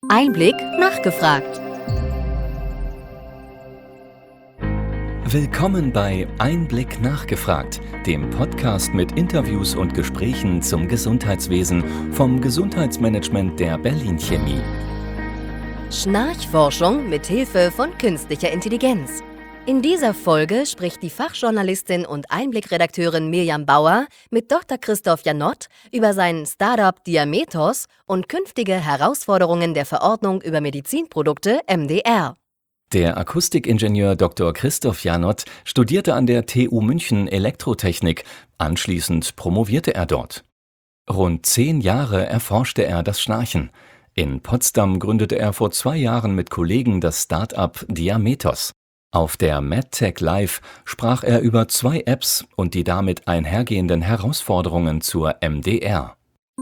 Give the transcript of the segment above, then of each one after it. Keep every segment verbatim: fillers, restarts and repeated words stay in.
Einblick nachgefragt. Willkommen bei Einblick nachgefragt, dem Podcast mit Interviews und Gesprächen zum Gesundheitswesen vom Gesundheitsmanagement der Berlin Chemie. Schnarchforschung mit Hilfe von künstlicher Intelligenz. In dieser Folge spricht die Fachjournalistin und Einblick-Redakteurin Mirjam Bauer mit Doktor Christoph Janott über sein Startup Diametos und künftige Herausforderungen der Verordnung über Medizinprodukte M D R. Der Akustikingenieur Doktor Christoph Janott studierte an der T U München Elektrotechnik, anschließend promovierte er dort. Rund zehn Jahre erforschte er das Schnarchen. In Potsdam gründete er vor zwei Jahren mit Kollegen das Start-up Diametos. Auf der MedTech Live sprach er über zwei Apps und die damit einhergehenden Herausforderungen zur M D R.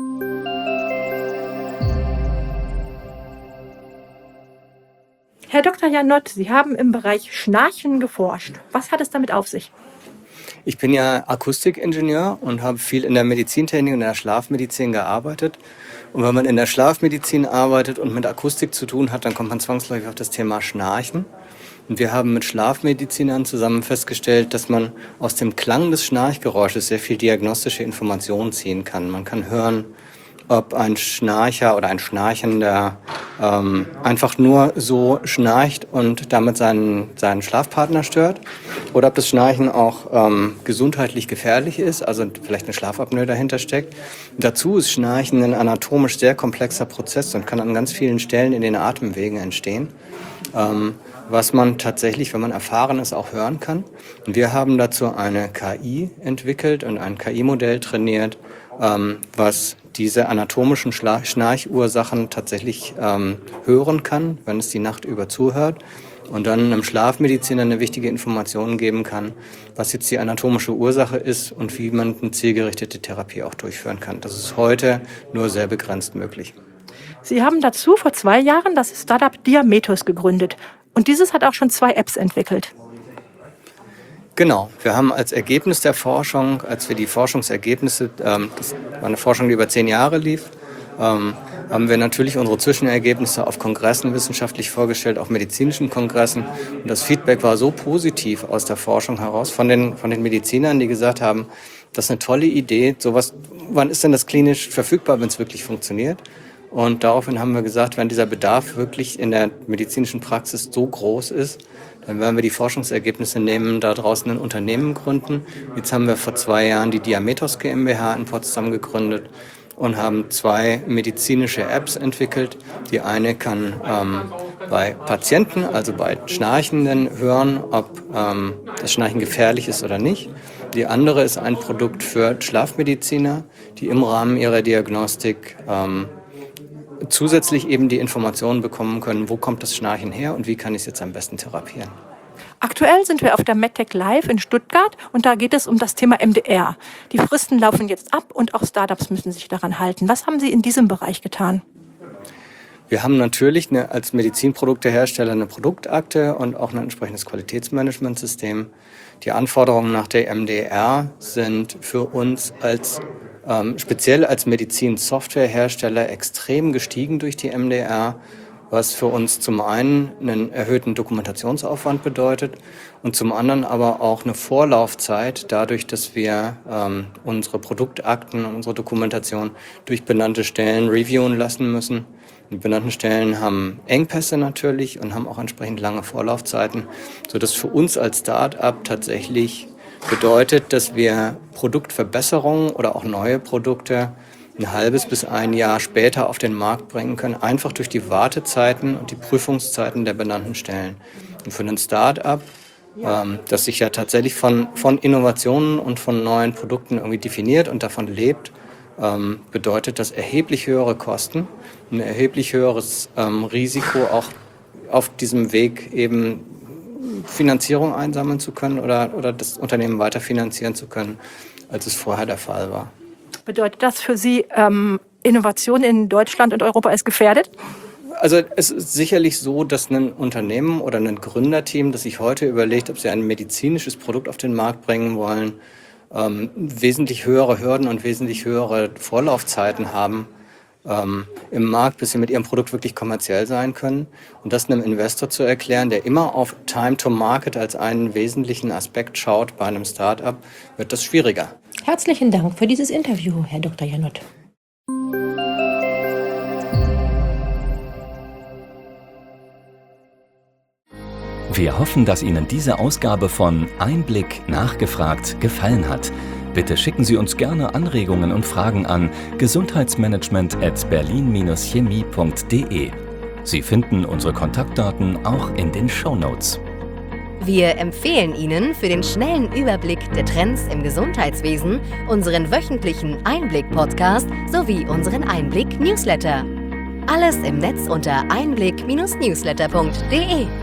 Herr Doktor Janott, Sie haben im Bereich Schnarchen geforscht. Was hat es damit auf sich? Ich bin ja Akustikingenieur und habe viel in der Medizintechnik und in der Schlafmedizin gearbeitet. Und wenn man in der Schlafmedizin arbeitet und mit Akustik zu tun hat, dann kommt man zwangsläufig auf das Thema Schnarchen. Und wir haben mit Schlafmedizinern zusammen festgestellt, dass man aus dem Klang des Schnarchgeräusches sehr viel diagnostische Informationen ziehen kann. Man kann hören, ob ein Schnarcher oder ein Schnarchender ähm, einfach nur so schnarcht und damit seinen, seinen Schlafpartner stört, oder ob das Schnarchen auch ähm, gesundheitlich gefährlich ist, also vielleicht eine Schlafapnoe dahinter steckt. Dazu ist Schnarchen ein anatomisch sehr komplexer Prozess und kann an ganz vielen Stellen in den Atemwegen entstehen, ähm, was man tatsächlich, wenn man erfahren ist, auch hören kann. Und wir haben dazu eine K I entwickelt und ein K I-Modell trainiert, ähm, was diese anatomischen Schla- Schnarchursachen tatsächlich ähm, hören kann, wenn es die Nacht über zuhört, und dann einem Schlafmediziner eine wichtige Information geben kann, was jetzt die anatomische Ursache ist und wie man eine zielgerichtete Therapie auch durchführen kann. Das ist heute nur sehr begrenzt möglich. Sie haben dazu vor zwei Jahren das Startup Diametos gegründet. Und dieses hat auch schon zwei Apps entwickelt. Genau, wir haben als Ergebnis der Forschung, als wir die Forschungsergebnisse, ähm, das war eine Forschung, die über zehn Jahre lief, ähm, haben wir natürlich unsere Zwischenergebnisse auf Kongressen wissenschaftlich vorgestellt, auf medizinischen Kongressen. Und das Feedback war so positiv aus der Forschung heraus von den, von den Medizinern, die gesagt haben, das ist eine tolle Idee, sowas, wann ist denn das klinisch verfügbar, wenn es wirklich funktioniert? Und daraufhin haben wir gesagt, wenn dieser Bedarf wirklich in der medizinischen Praxis so groß ist, dann werden wir die Forschungsergebnisse nehmen, da draußen ein Unternehmen gründen. Jetzt haben wir vor zwei Jahren die Diametos GmbH in Potsdam gegründet und haben zwei medizinische Apps entwickelt. Die eine kann ähm, bei Patienten, also bei Schnarchenden, hören, ob ähm, das Schnarchen gefährlich ist oder nicht. Die andere ist ein Produkt für Schlafmediziner, die im Rahmen ihrer Diagnostik ähm, zusätzlich eben die Informationen bekommen können, wo kommt das Schnarchen her und wie kann ich es jetzt am besten therapieren. Aktuell sind wir auf der MedTech Live in Stuttgart und da geht es um das Thema M D R. Die Fristen laufen jetzt ab und auch Startups müssen sich daran halten. Was haben Sie in diesem Bereich getan? Wir haben natürlich eine, als Medizinproduktehersteller eine Produktakte und auch ein entsprechendes Qualitätsmanagementsystem. Die Anforderungen nach der M D R sind für uns als ähm, speziell als Medizinsoftwarehersteller extrem gestiegen durch die M D R, was für uns zum einen einen erhöhten Dokumentationsaufwand bedeutet und zum anderen aber auch eine Vorlaufzeit, dadurch, dass wir ähm, unsere Produktakten und unsere Dokumentation durch benannte Stellen reviewen lassen müssen. Die benannten Stellen haben Engpässe natürlich und haben auch entsprechend lange Vorlaufzeiten, sodass für uns als Start-up tatsächlich bedeutet, dass wir Produktverbesserungen oder auch neue Produkte ein halbes bis ein Jahr später auf den Markt bringen können, einfach durch die Wartezeiten und die Prüfungszeiten der benannten Stellen. Und für ein Start-up, ähm, das sich ja tatsächlich von, von Innovationen und von neuen Produkten irgendwie definiert und davon lebt, ähm, bedeutet das erheblich höhere Kosten, ein erheblich höheres ähm, Risiko, auch auf diesem Weg eben Finanzierung einsammeln zu können oder, oder das Unternehmen weiterfinanzieren zu können, als es vorher der Fall war. Bedeutet das für Sie, ähm, Innovation in Deutschland und Europa ist gefährdet? Also es ist sicherlich so, dass ein Unternehmen oder ein Gründerteam, das sich heute überlegt, ob sie ein medizinisches Produkt auf den Markt bringen wollen, ähm, wesentlich höhere Hürden und wesentlich höhere Vorlaufzeiten haben, ähm, im Markt, bis sie mit ihrem Produkt wirklich kommerziell sein können. Und das einem Investor zu erklären, der immer auf Time to Market als einen wesentlichen Aspekt schaut bei einem Start-up, wird das schwieriger. Herzlichen Dank für dieses Interview, Herr Doktor Janot. Wir hoffen, dass Ihnen diese Ausgabe von Einblick nachgefragt gefallen hat. Bitte schicken Sie uns gerne Anregungen und Fragen an gesundheitsmanagement at berlin dash chemie punkt de. Sie finden unsere Kontaktdaten auch in den Shownotes. Wir empfehlen Ihnen für den schnellen Überblick der Trends im Gesundheitswesen unseren wöchentlichen Einblick-Podcast sowie unseren Einblick-Newsletter. Alles im Netz unter einblick Bindestrich newsletter punkt de.